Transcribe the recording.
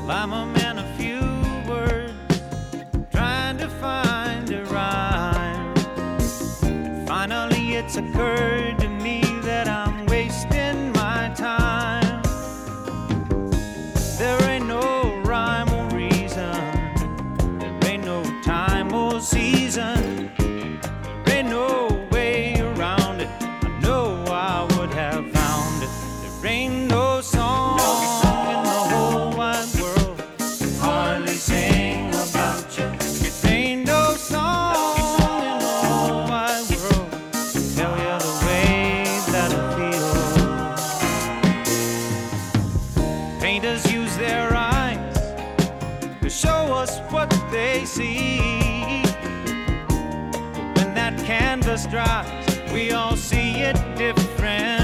I'm a man of few words, trying to find a rhyme. And finally it's occurred to me that I'm wasting my time. There ain't no rhyme or reason, there ain't no time or season, there ain't no way around it. I know I would have found it. There ain't no song in the whole wide world can hardly sing about you. There ain't no song in the whole wide world can tell you the way that I feel. Painters use their eyes to show us what they see. But when that canvas dries, we all see it different.